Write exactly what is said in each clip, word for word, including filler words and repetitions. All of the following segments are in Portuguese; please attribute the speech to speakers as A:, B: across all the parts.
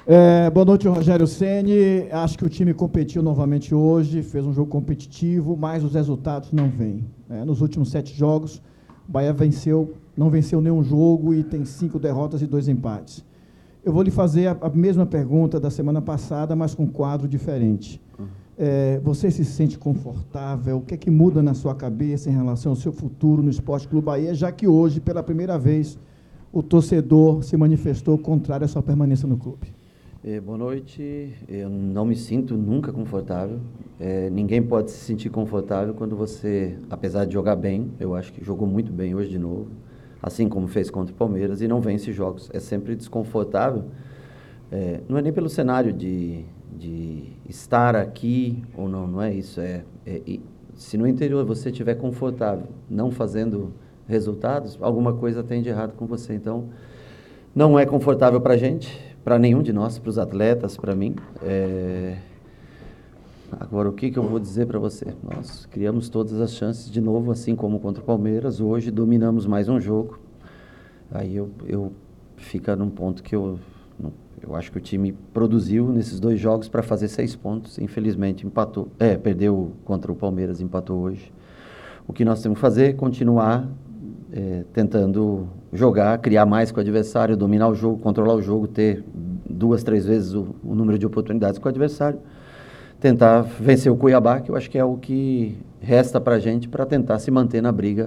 A: É, boa noite, Rogério Ceni. Acho que o time competiu novamente hoje, fez um jogo competitivo, mas os resultados não vêm. É, nos últimos sete jogos, o Bahia venceu, não venceu nenhum jogo e tem cinco derrotas e dois empates. Eu vou lhe fazer a, a mesma pergunta da semana passada, mas com um quadro diferente. É, você se sente confortável? O que é que muda na sua cabeça em relação ao seu futuro no Esporte Clube Bahia, já que hoje, pela primeira vez, o torcedor se manifestou contrário à sua permanência no clube?
B: É, boa noite. Eu não me sinto nunca confortável. É, ninguém pode se sentir confortável quando você, apesar de jogar bem, eu acho que jogou muito bem hoje de novo, assim como fez contra o Palmeiras, e não vence jogos. É sempre desconfortável. É, não é nem pelo cenário de, de estar aqui ou não, não é isso. É, é, se no interior você estiver confortável, não fazendo resultados, alguma coisa tem de errado com você. Então, não é confortável para a gente, para nenhum de nós, para os atletas, para mim. É... Agora, o que, que eu vou dizer para você? Nós criamos todas as chances de novo, assim como contra o Palmeiras. Hoje dominamos mais um jogo. Aí eu, eu fica num ponto que eu, eu acho que o time produziu nesses dois jogos para fazer seis pontos. Infelizmente empatou, é, perdeu contra o Palmeiras, empatou hoje. O que nós temos que fazer é continuar é, tentando jogar, criar mais com o adversário, dominar o jogo, controlar o jogo, ter duas, três vezes o, o número de oportunidades com o adversário, tentar vencer o Cuiabá, que eu acho que é o que resta para a gente para tentar se manter na briga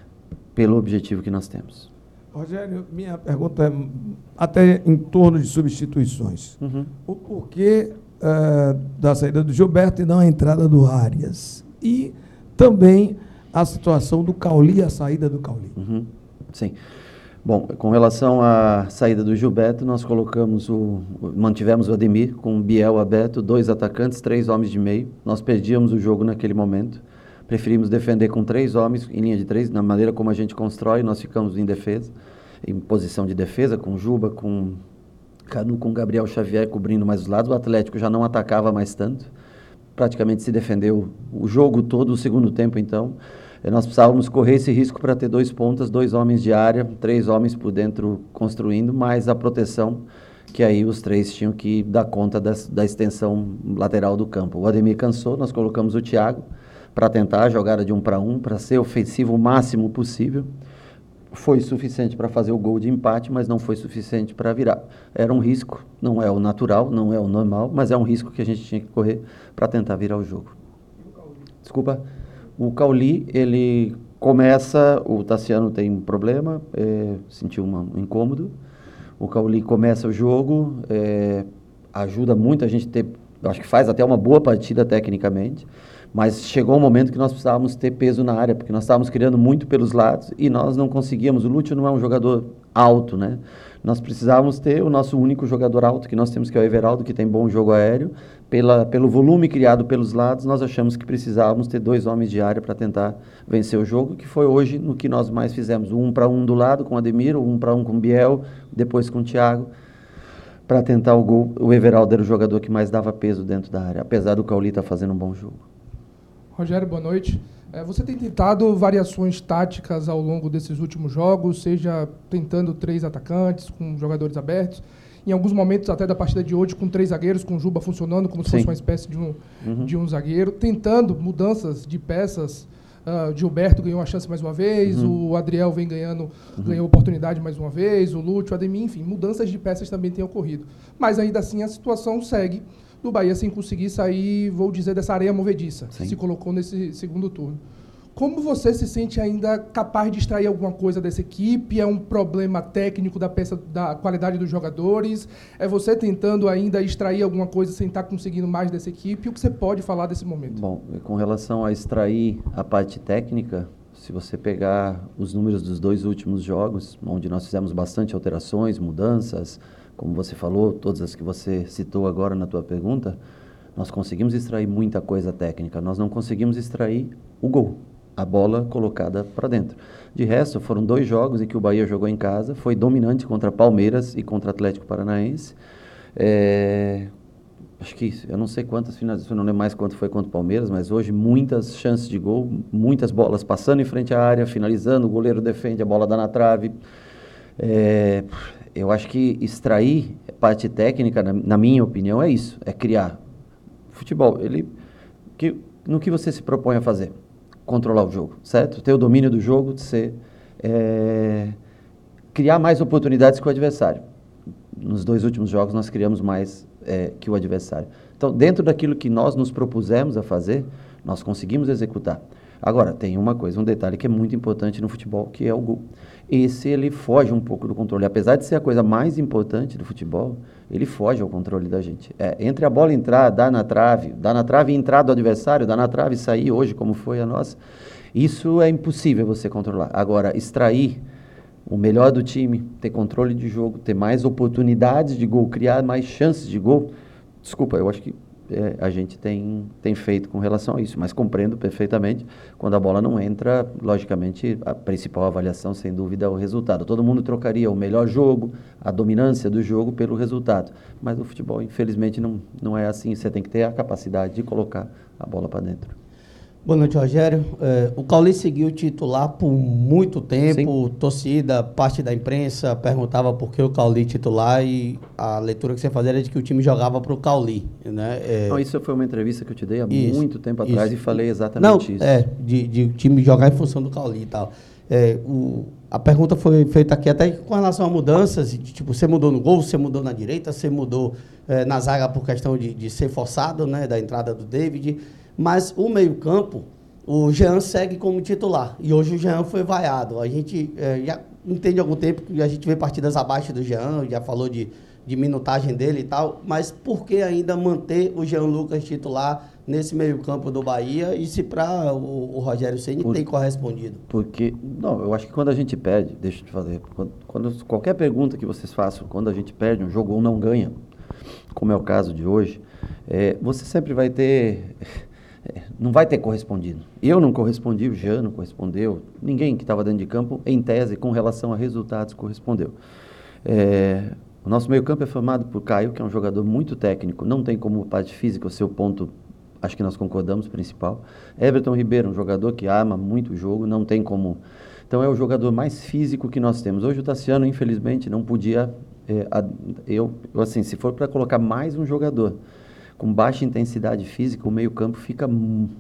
B: pelo objetivo que nós temos.
C: Rogério, minha pergunta é até em torno de substituições.
B: Uhum.
C: O porquê uh, da saída do Gilberto e não a entrada do Arias? E também a situação do Cauli, a saída do Cauli.
B: Uhum. Sim. Bom, com relação à saída do Gilberto, nós colocamos o, mantivemos o Ademir com o Biel aberto, dois atacantes, três homens de meio. Nós perdíamos o jogo naquele momento. Preferimos defender com três homens, em linha de três, na maneira como a gente constrói, nós ficamos em defesa, em posição de defesa, com Juba, com Canu, com Gabriel Xavier cobrindo mais os lados. O Atlético já não atacava mais tanto, praticamente se defendeu o jogo todo, o segundo tempo, então. Nós precisávamos correr esse risco para ter dois pontas, dois homens de área, três homens por dentro construindo, mais a proteção, que aí os três tinham que dar conta das, da extensão lateral do campo. O Ademir cansou, nós colocamos o Thiago para tentar a jogada de um para um, para ser ofensivo o máximo possível. Foi suficiente para fazer o gol de empate, mas não foi suficiente para virar. Era um risco, não é o natural, não é o normal, mas é um risco que a gente tinha que correr para tentar virar o jogo. Desculpa. O Cauli, ele começa, o Tassiano tem um problema, é, sentiu uma, um incômodo. O Cauli começa o jogo, é, ajuda muito a gente ter, acho que faz até uma boa partida tecnicamente, mas chegou um momento que nós precisávamos ter peso na área, porque nós estávamos criando muito pelos lados e nós não conseguíamos. O Lúcio não é um jogador alto, né? Nós precisávamos ter o nosso único jogador alto que nós temos, que é o Everaldo, que tem bom jogo aéreo. Pela, pelo volume criado pelos lados, nós achamos que precisávamos ter dois homens de área para tentar vencer o jogo, que foi hoje no que nós mais fizemos. Um para um do lado com o Ademir, um para um com o Biel, depois com o Thiago, para tentar o gol. O Everaldo era o jogador que mais dava peso dentro da área, apesar do Cauli estar fazendo um bom jogo.
D: Rogério, boa noite. É, você tem tentado variações táticas ao longo desses últimos jogos, seja tentando três atacantes com jogadores abertos, em alguns momentos até da partida de hoje com três zagueiros, com o Juba funcionando como se
B: Sim.
D: fosse uma espécie de um,
B: Uhum.
D: de um zagueiro, tentando mudanças de peças. Uh, Gilberto ganhou uma chance mais uma vez,
B: Uhum.
D: o Adriel vem ganhando,
B: Uhum.
D: ganhou oportunidade mais uma vez, o Lúcio, o Ademir, enfim, mudanças de peças também têm ocorrido. Mas ainda assim a situação segue do Bahia sem conseguir sair, vou dizer, dessa areia movediça,
B: Sim.
D: que se colocou nesse segundo turno. Como você se sente ainda capaz de extrair alguma coisa dessa equipe? É um problema técnico da peça, da qualidade dos jogadores? É você tentando ainda extrair alguma coisa sem estar conseguindo mais dessa equipe? O que você pode falar desse momento?
B: Bom, com relação a extrair a parte técnica, se você pegar os números dos dois últimos jogos, onde nós fizemos bastante alterações, mudanças, como você falou, todas as que você citou agora na tua pergunta, nós conseguimos extrair muita coisa técnica, nós não conseguimos extrair o gol, a bola colocada para dentro. De resto, foram dois jogos em que o Bahia jogou em casa, foi dominante contra Palmeiras e contra Atlético Paranaense. É, acho que, eu não sei quantas finais, eu não lembro mais quanto foi contra o Palmeiras, mas hoje muitas chances de gol, muitas bolas passando em frente à área, finalizando, o goleiro defende, a bola dá na trave. É, eu acho que extrair parte técnica, na, na minha opinião, é isso, é criar. Futebol, ele, que, no que você se propõe a fazer? Controlar o jogo, certo? Ter o domínio do jogo, de ser, é, criar mais oportunidades que o adversário. Nos dois últimos jogos nós criamos mais é, que o adversário. Então, dentro daquilo que nós nos propusemos a fazer, nós conseguimos executar. Agora, tem uma coisa, um detalhe que é muito importante no futebol, que é o gol. Esse, ele foge um pouco do controle. Apesar de ser a coisa mais importante do futebol, ele foge ao controle da gente. É, entre a bola entrar, dar na trave, dar na trave e entrar do adversário, dar na trave e sair hoje, como foi a nossa, isso é impossível você controlar. Agora, extrair o melhor do time, ter controle de jogo, ter mais oportunidades de gol, criar mais chances de gol, desculpa, eu acho que é, a gente tem, tem feito com relação a isso, mas compreendo perfeitamente, quando a bola não entra, logicamente, a principal avaliação, sem dúvida, é o resultado. Todo mundo trocaria o melhor jogo, a dominância do jogo pelo resultado, mas no futebol, infelizmente, não, não é assim, você tem que ter a capacidade de colocar a bola para dentro.
E: Boa noite, Rogério. É, o Cauli seguiu titular por muito tempo, Sim. torcida, parte da imprensa perguntava por que o Cauli titular e a leitura que você fazia era de que o time jogava para o Cauli, né? É...
B: Não, isso foi uma entrevista que eu te dei há
E: isso,
B: muito tempo atrás
E: isso.
B: e falei exatamente
E: Não,
B: isso.
E: É, de, de o time jogar em função do Cauli e tal. É, o, a pergunta foi feita aqui até com relação a mudanças, de, tipo, você mudou no gol, você mudou na direita, você mudou é, na zaga por questão de, de ser forçado, né, da entrada do David. Mas o meio-campo, o Jean segue como titular. E hoje o Jean foi vaiado. A gente é, já entende há algum tempo que a gente vê partidas abaixo do Jean, já falou de, de minutagem dele e tal. Mas por que ainda manter o Jean Lucas titular nesse meio-campo do Bahia? E se para o, o Rogério Ceni
B: por,
E: tem correspondido?
B: Porque, não, eu acho que quando a gente perde, deixa eu te fazer, quando, quando, qualquer pergunta que vocês façam, quando a gente perde um jogo ou não ganha, como é o caso de hoje, é, você sempre vai ter... não vai ter correspondido. Eu não correspondi, o Jean não correspondeu, ninguém que estava dentro de campo, em tese, com relação a resultados, correspondeu. É, o nosso meio-campo é formado por Caio, que é um jogador muito técnico, não tem como parte física o seu ponto, acho que nós concordamos, principal. Everton Ribeiro, um jogador que ama muito o jogo, não tem como... Então é o jogador mais físico que nós temos. Hoje o Tassiano, infelizmente, não podia... É, a, eu, eu, assim, se for para colocar mais um jogador com baixa intensidade física, o meio-campo fica,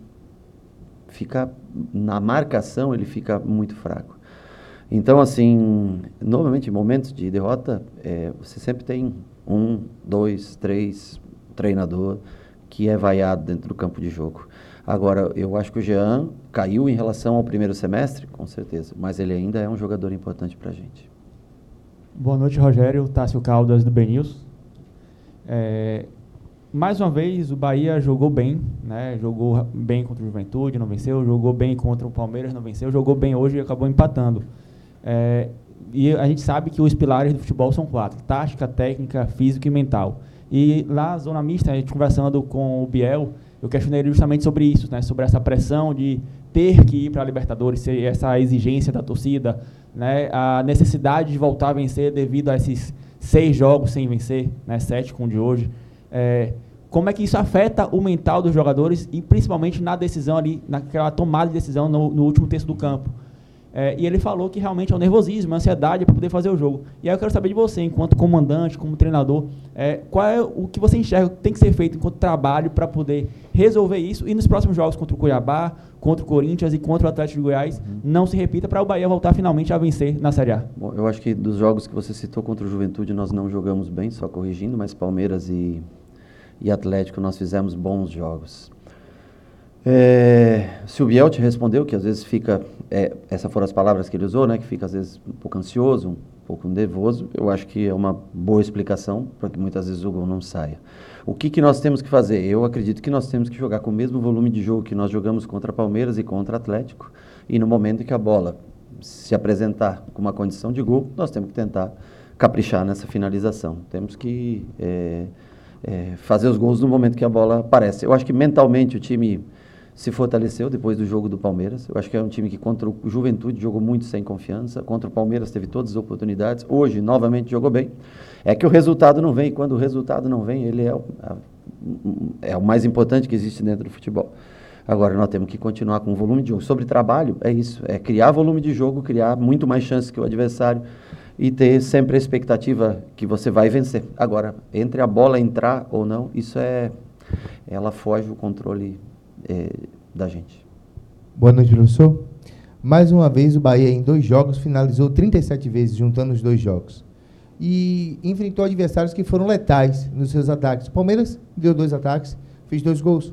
B: fica, na marcação, ele fica muito fraco. Então, assim, normalmente em momentos de derrota, é, você sempre tem um, dois, três treinador que é vaiado dentro do campo de jogo. Agora, eu acho que o Jean caiu em relação ao primeiro semestre, com certeza, mas ele ainda é um jogador importante para a gente.
F: Boa noite, Rogério. Tássio Caldas, do B News. É... Mais uma vez, o Bahia jogou bem, né? Jogou bem contra o Juventude, não venceu. Jogou bem contra o Palmeiras, não venceu. Jogou bem hoje e acabou empatando. É, e a gente sabe que os pilares do futebol são quatro: tática, técnica, físico e mental. E lá, na zona mista, a gente conversando com o Biel, eu questionei ele justamente sobre isso, né? Sobre essa pressão de ter que ir para a Libertadores, essa exigência da torcida, né? A necessidade de voltar a vencer devido a esses seis jogos sem vencer, né? Sete com o de hoje. É, como é que isso afeta o mental dos jogadores e principalmente na decisão ali, naquela tomada de decisão no, no último terço do campo. É, e ele falou que realmente é o nervosismo, a ansiedade para poder fazer o jogo. E aí eu quero saber de você, enquanto comandante, como treinador, é, qual é o que você enxerga que tem que ser feito enquanto trabalho para poder resolver isso e nos próximos jogos contra o Cuiabá, contra o Corinthians e contra o Atlético de Goiás, uhum. não se repita para o Bahia voltar finalmente a vencer na Série A.
B: Bom, eu acho que dos jogos que você citou contra o Juventude nós não jogamos bem, só corrigindo, mas Palmeiras e, e Atlético nós fizemos bons jogos. É, se o Biel te respondeu, que às vezes fica, é, essas foram as palavras que ele usou, né, que fica às vezes um pouco ansioso, um pouco nervoso, eu acho que é uma boa explicação para que muitas vezes o gol não saia. O que, que nós temos que fazer? Eu acredito que nós temos que jogar com o mesmo volume de jogo que nós jogamos contra Palmeiras e contra Atlético, e no momento em que a bola se apresentar com uma condição de gol, nós temos que tentar caprichar nessa finalização. Temos que é, é, fazer os gols no momento que a bola aparece. Eu acho que mentalmente o time se fortaleceu depois do jogo do Palmeiras. Eu acho que é um time que contra o Juventude jogou muito sem confiança, contra o Palmeiras teve todas as oportunidades, hoje novamente jogou bem. É que o resultado não vem, e quando o resultado não vem, ele é o, é o mais importante que existe dentro do futebol. Agora, nós temos que continuar com o volume de jogo. Sobre trabalho, é isso, é criar volume de jogo, criar muito mais chances que o adversário. e ter sempre a expectativa que você vai vencer. Agora, entre a bola entrar ou não, isso é, ela foge o controle é, da gente.
G: Boa noite, professor. Mais uma vez, o Bahia, em dois jogos, finalizou trinta e sete vezes, juntando os dois jogos. E enfrentou adversários que foram letais nos seus ataques. O Palmeiras deu dois ataques, fez dois gols.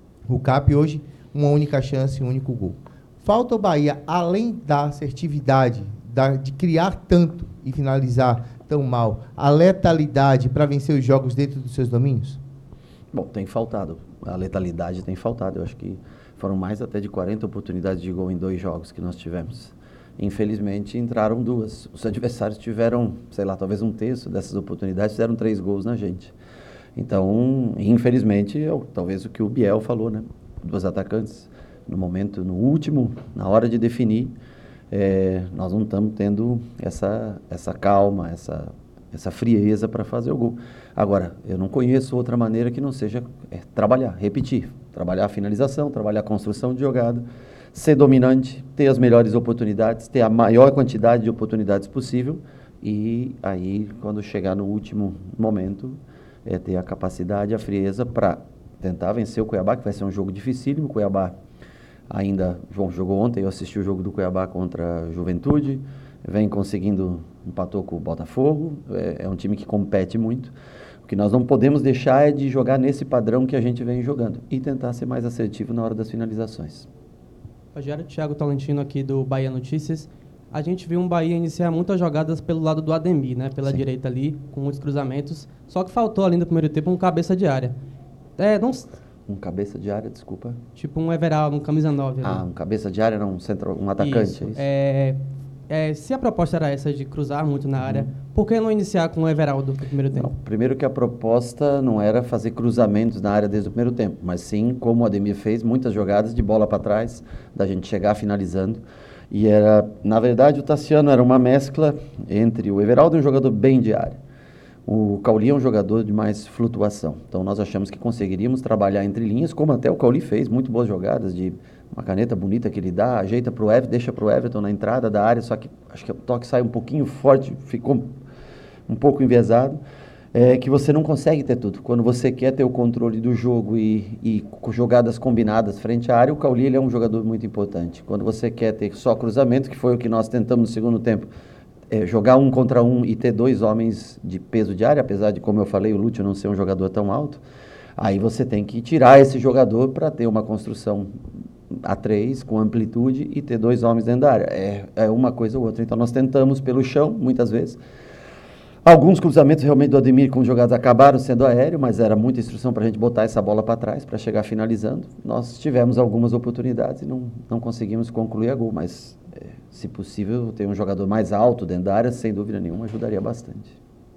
G: O Cap, hoje, uma única chance, um único gol. Falta o Bahia, além da assertividade, da, de criar tanto e finalizar tão mal, a letalidade para vencer os jogos dentro dos seus domínios?
B: Bom, tem faltado. A letalidade tem faltado. Eu acho que foram mais até de quarenta oportunidades de gol em dois jogos que nós tivemos. Infelizmente, entraram duas. Os adversários tiveram, sei lá, talvez um terço dessas oportunidades, fizeram três gols na gente. Então, infelizmente, é o, talvez o que o Biel falou, né? Dos atacantes. No momento, no último, na hora de definir, é, nós não estamos tendo essa, essa calma, essa, essa frieza para fazer o gol. Agora, eu não conheço outra maneira que não seja é, trabalhar, repetir. Trabalhar a finalização, trabalhar a construção de jogada, ser dominante, ter as melhores oportunidades, ter a maior quantidade de oportunidades possível e aí, quando chegar no último momento, é ter a capacidade, a frieza para tentar vencer o Cuiabá, que vai ser um jogo dificílimo. O Cuiabá ainda, João jogou ontem, eu assisti o jogo do Cuiabá contra a Juventude, vem conseguindo, empatou com o Botafogo, é, é um time que compete muito. O que nós não podemos deixar é de jogar nesse padrão que a gente vem jogando e tentar ser mais assertivo na hora das finalizações.
H: Rogério, Thiago Tolentino aqui do Bahia Notícias. A gente viu um Bahia iniciar muitas jogadas pelo lado do Ademir, né? Pela Sim. direita ali, com muitos cruzamentos. Só que faltou ali no primeiro tempo um cabeça de área. É, não...
B: Um cabeça de área, desculpa.
H: Tipo um Everaldo, um camisa nove.
B: Ah, ali. Um cabeça de área, não, um, centro, um atacante,
H: isso.
B: é isso?
H: É, é, se a proposta era essa de cruzar muito na área, uhum. por que não iniciar com o Everaldo no primeiro tempo?
B: Não, primeiro que a proposta não era fazer cruzamentos na área desde o primeiro tempo, mas sim, como o Ademir fez, muitas jogadas de bola para trás, da gente chegar finalizando. E era, na verdade, o Tassiano era uma mescla entre o Everaldo e um jogador bem de área. O Cauli é um jogador de mais flutuação. Então, nós achamos que conseguiríamos trabalhar entre linhas, como até o Cauli fez, muito boas jogadas, de uma caneta bonita que ele dá, ajeita para o Everton, deixa para o Everton na entrada da área, só que acho que o toque sai um pouquinho forte, ficou um pouco enviesado, é, que você não consegue ter tudo. Quando você quer ter o controle do jogo e, e com jogadas combinadas frente à área, o Cauli ele é um jogador muito importante. Quando você quer ter só cruzamento, que foi o que nós tentamos no segundo tempo, É, jogar um contra um e ter dois homens de peso de área, apesar de, como eu falei, o Lúcio não ser um jogador tão alto, aí você tem que tirar esse jogador para ter uma construção a três, com amplitude, e ter dois homens dentro da área. É, é uma coisa ou outra. Então, nós tentamos pelo chão, muitas vezes. Alguns cruzamentos realmente do Ademir com jogadas acabaram sendo aéreo, mas era muita instrução para a gente botar essa bola para trás, para chegar finalizando. Nós tivemos algumas oportunidades e não, não conseguimos concluir a gol, mas... se possível, ter um jogador mais alto dentro da área, sem dúvida nenhuma, ajudaria bastante.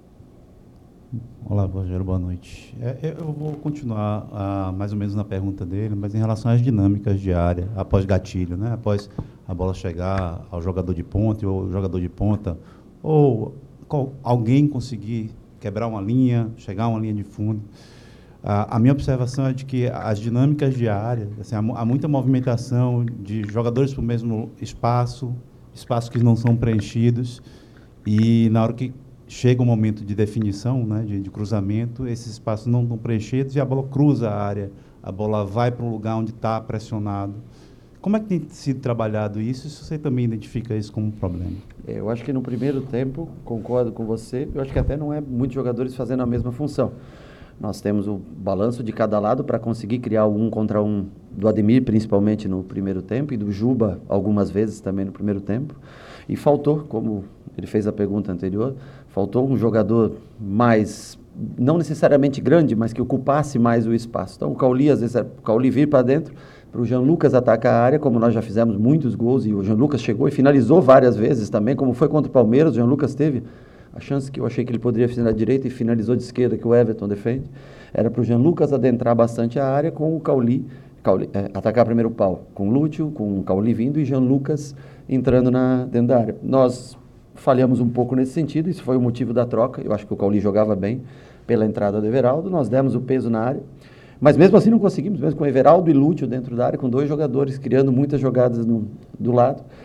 I: Olá, Rogério, boa noite. É, eu vou continuar ah, mais ou menos na pergunta dele, mas em relação às dinâmicas de área, após gatilho, né? Após a bola chegar ao jogador de ponta, ou jogador de ponta, ou qual, alguém conseguir quebrar uma linha, chegar a uma linha de fundo. A, a minha observação é de que as dinâmicas de área, assim, há, há muita movimentação de jogadores para o mesmo espaço, espaços que não são preenchidos, e na hora que chega o momento de definição, né, de, de cruzamento, esses espaços não estão preenchidos e a bola cruza a área, a bola vai para um lugar onde está pressionado. Como é que tem sido trabalhado isso? Se você também identifica isso como um problema?
B: Eu acho que no primeiro tempo, concordo com você, eu acho que até não é muitos jogadores fazendo a mesma função. Nós temos o balanço de cada lado para conseguir criar o um contra um do Ademir, principalmente no primeiro tempo, e do Juba algumas vezes também no primeiro tempo. E faltou, como ele fez a pergunta anterior, faltou um jogador mais, não necessariamente grande, mas que ocupasse mais o espaço. Então o Cauli, às vezes, o Cauli vir para dentro, para o Jean Lucas atacar a área, como nós já fizemos muitos gols, e o Jean Lucas chegou e finalizou várias vezes também, como foi contra o Palmeiras, o Jean Lucas teve a chance que eu achei que ele poderia fazer na direita e finalizou de esquerda, que o Everton defende, era para o Jean Lucas adentrar bastante a área com o Cauli, Cauli é, atacar primeiro o pau, com o Lúcio, com o Cauli vindo e Jean Lucas entrando na, dentro da área. Nós falhamos um pouco nesse sentido, isso foi o motivo da troca, eu acho que o Cauli jogava bem pela entrada do Everaldo, nós demos o peso na área, mas mesmo assim não conseguimos, mesmo com o Everaldo e Lúcio dentro da área, com dois jogadores criando muitas jogadas no, do lado.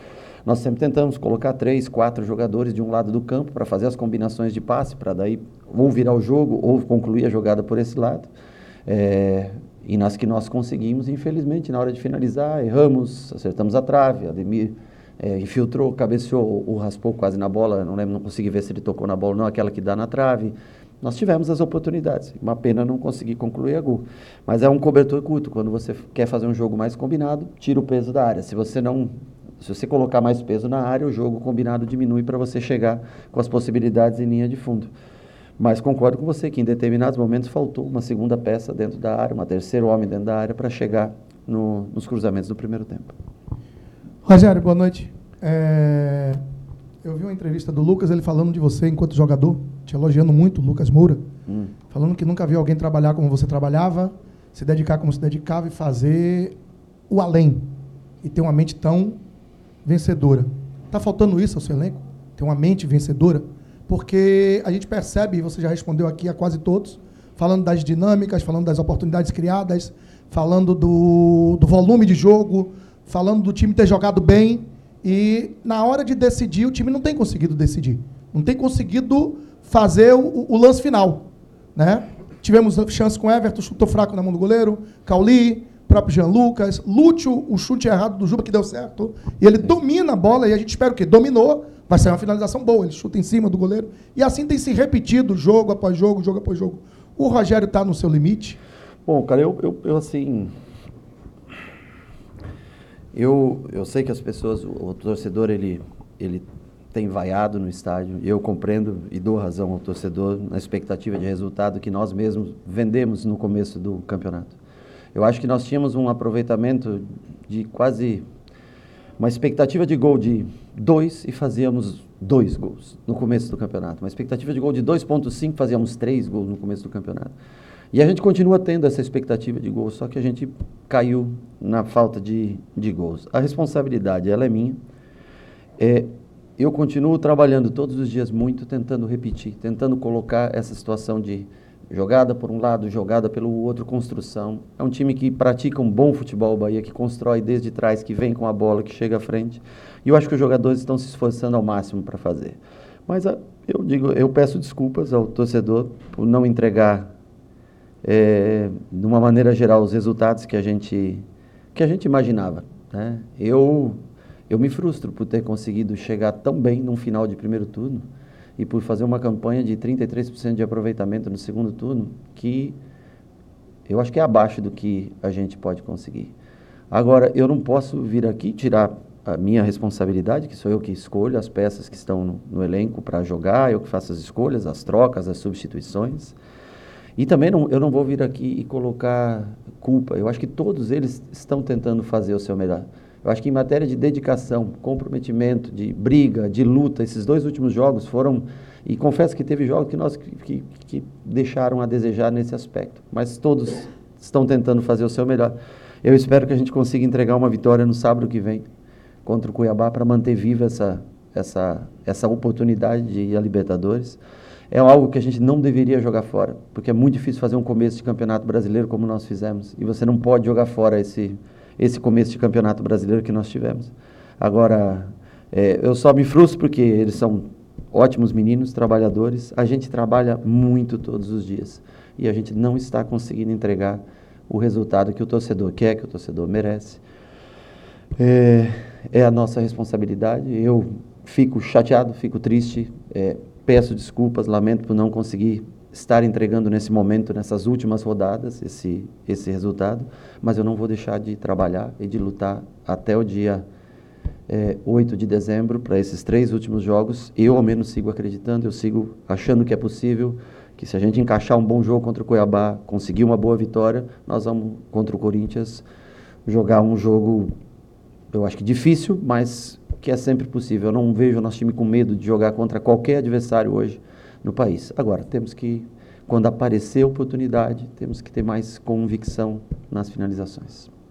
B: Nós sempre tentamos colocar três, quatro jogadores de um lado do campo para fazer as combinações de passe, para daí ou virar o jogo ou concluir a jogada por esse lado. É, e nas que nós conseguimos, infelizmente, na hora de finalizar, erramos, acertamos a trave, Ademir é, infiltrou, cabeceou ou raspou quase na bola, não lembro, não consegui ver se ele tocou na bola, não, aquela que dá na trave. Nós tivemos as oportunidades, uma pena não conseguir concluir a gol. Mas é um cobertor curto, quando você quer fazer um jogo mais combinado, tira o peso da área. Se você não, se você colocar mais peso na área, o jogo combinado diminui para você chegar com as possibilidades em linha de fundo. Mas concordo com você que em determinados momentos faltou uma segunda peça dentro da área, uma terceiro homem dentro da área para chegar no, nos cruzamentos do primeiro tempo.
J: Rogério, boa noite. É... Eu vi uma entrevista do Lucas, ele falando de você enquanto jogador, te elogiando muito, Lucas Moura, hum. falando que nunca viu alguém trabalhar como você trabalhava, se dedicar como se dedicava e fazer o além, e ter uma mente tão vencedora. Está faltando isso ao seu elenco? Ter uma mente vencedora? Porque a gente percebe, e você já respondeu aqui a quase todos, falando das dinâmicas, falando das oportunidades criadas, falando do, do volume de jogo, falando do time ter jogado bem, e na hora de decidir, o time não tem conseguido decidir. Não tem conseguido fazer o, o lance final. Né? Tivemos chance com o Everton, chutou fraco na mão do goleiro, Cauli, próprio Jean Lucas, Lúcio, o chute errado do Juba que deu certo, e ele domina a bola, e a gente espera o quê? Dominou, vai sair uma finalização boa, ele chuta em cima do goleiro, e assim tem se repetido jogo após jogo, jogo após jogo. O Rogério está no seu limite?
B: Bom, cara, eu, eu, eu assim... Eu, eu sei que as pessoas, o, o torcedor, ele, ele tem vaiado no estádio, e eu compreendo e dou razão ao torcedor na expectativa de resultado que nós mesmos vendemos no começo do campeonato. Eu acho que nós tínhamos um aproveitamento de quase uma expectativa de gol de dois e fazíamos dois gols no começo do campeonato. Uma expectativa de gol de dois ponto cinco, fazíamos três gols no começo do campeonato. E a gente continua tendo essa expectativa de gols, só que a gente caiu na falta de, de gols. A responsabilidade, ela é minha. É, eu continuo trabalhando todos os dias muito, tentando repetir, tentando colocar essa situação de jogada por um lado, jogada pelo outro, construção. É um time que pratica um bom futebol, o Bahia, que constrói desde trás, que vem com a bola, que chega à frente. E eu acho que os jogadores estão se esforçando ao máximo para fazer. Mas a, eu digo, eu peço desculpas ao torcedor por não entregar É, de uma maneira geral, os resultados que a gente, que a gente imaginava. Né? Eu, eu me frustro por ter conseguido chegar tão bem num final de primeiro turno e por fazer uma campanha de trinta e três por cento de aproveitamento no segundo turno, que eu acho que é abaixo do que a gente pode conseguir. Agora, eu não posso vir aqui tirar a minha responsabilidade, que sou eu que escolho as peças que estão no, no elenco para jogar, eu que faço as escolhas, as trocas, as substituições. E também não, eu não vou vir aqui e colocar culpa. Eu acho que todos eles estão tentando fazer o seu melhor. Eu acho que em matéria de dedicação, comprometimento, de briga, de luta, esses dois últimos jogos foram... E confesso que teve jogos que, nós, que, que deixaram a desejar nesse aspecto. Mas todos estão tentando fazer o seu melhor. Eu espero que a gente consiga entregar uma vitória no sábado que vem contra o Cuiabá para manter viva essa, essa, essa oportunidade de ir à Libertadores. É algo que a gente não deveria jogar fora, porque é muito difícil fazer um começo de campeonato brasileiro como nós fizemos, e você não pode jogar fora esse, esse começo de campeonato brasileiro que nós tivemos. Agora, é, eu só me frustro porque eles são ótimos meninos, trabalhadores, a gente trabalha muito todos os dias, e a gente não está conseguindo entregar o resultado que o torcedor quer, que o torcedor merece. É, é a nossa responsabilidade, eu fico chateado, fico triste, é, peço desculpas, lamento por não conseguir estar entregando nesse momento, nessas últimas rodadas, esse, esse resultado, mas eu não vou deixar de trabalhar e de lutar até o dia é, oito de dezembro para esses três últimos jogos. Eu, ao menos, sigo acreditando, eu sigo achando que é possível, que se a gente encaixar um bom jogo contra o Cuiabá, conseguir uma boa vitória, nós vamos, contra o Corinthians, jogar um jogo, eu acho que difícil, mas que é sempre possível. Eu não vejo o nosso time com medo de jogar contra qualquer adversário hoje no país. Agora, temos que, quando aparecer a oportunidade, temos que ter mais convicção nas finalizações.